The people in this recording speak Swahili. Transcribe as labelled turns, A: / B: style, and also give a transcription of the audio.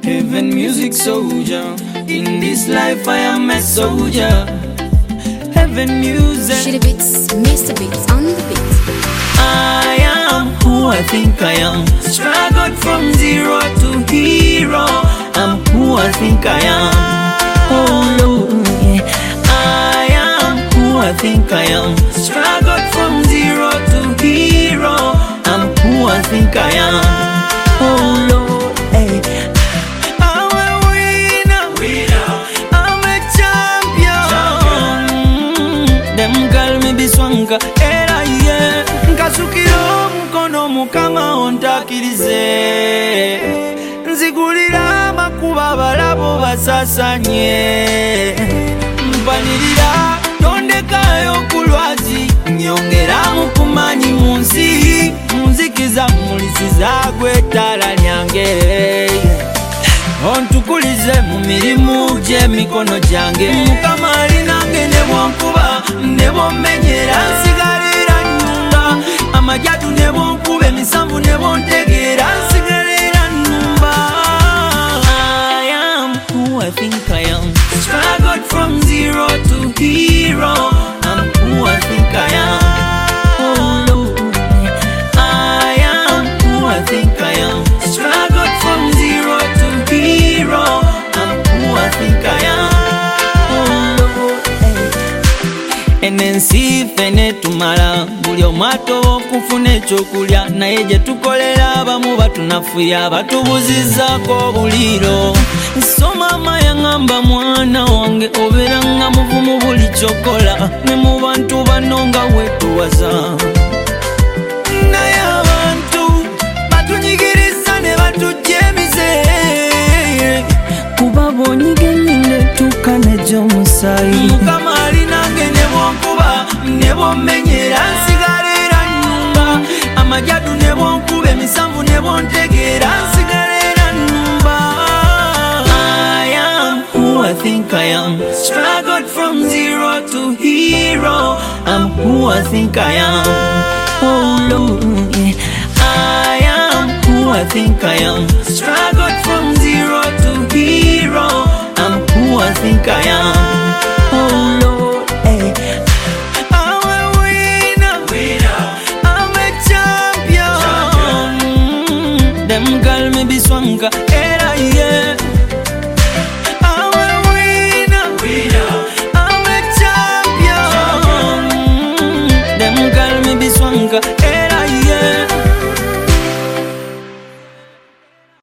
A: Heaven music soldier. In this life I am a soldier. Heaven music.
B: Shitty Beats, Mr. Beats on the beat.
A: I am who I think I am. Struggled from zero to hero. I'm who I think I am. Oh Lord, yeah. I am who I think I am. Struggled from zero to hero. I'm who I think I am. Oh Lord, hey. I'm a winner. I'm a champion. Them call me Biswanka. Era yeah. Nkasukiro mukono mukama ontakirize. Nzigulira makuba balabo basasanye. Mpanirira tondekayo kulwazi. Nyongera mukumanyi munsi. Munzikiza mulisiza gwetala lyange. Ontukulize mu mirimu gye mikono gyange. Mukama ali nange ne bwonkuba ne bwommenyera nsigalira nnumba. Amajadu ne bwonkuba emisanvu ne bwontegeera nsigalira nnumba. I am who I think I am. Struggled from zero to hero. I'm who I think I am. Oh Lord, I am who I think I am. Struggled from zero to hero. I'm who I think I am. Oh Lord, hey. Enensi fene tumala buli omwato okufuna ekyokulya naye gye tukolera abamu batunafuya batubuzizaako buliro. So mama yangamba mwana wange obeera nga muvumu buli kyokola ne mu bantu bano nga wetuwaza. Naye abantu batunyigiriza ne batujemize kuba bonyiganye netuuka nej'omusaayi. Mukama ali nange ne bwonkuba ne bwommenyera nsigalira nnumba. Amajadu ne bwonkuba emisanvu ne bwontegeera nsigalira nnumba. I am who I think I am. Struggled from zero to hero. I'm who I think I am. Oh Lord, yeah. I am who I think I am. Struggled from zero to hero. I'm who I think I am. Oh Lord, hey. I'm a winner. I'm a champion. Them call me Biswanka. Era yeah. I'm a winner. I'm a champion. Them call me Biswanka.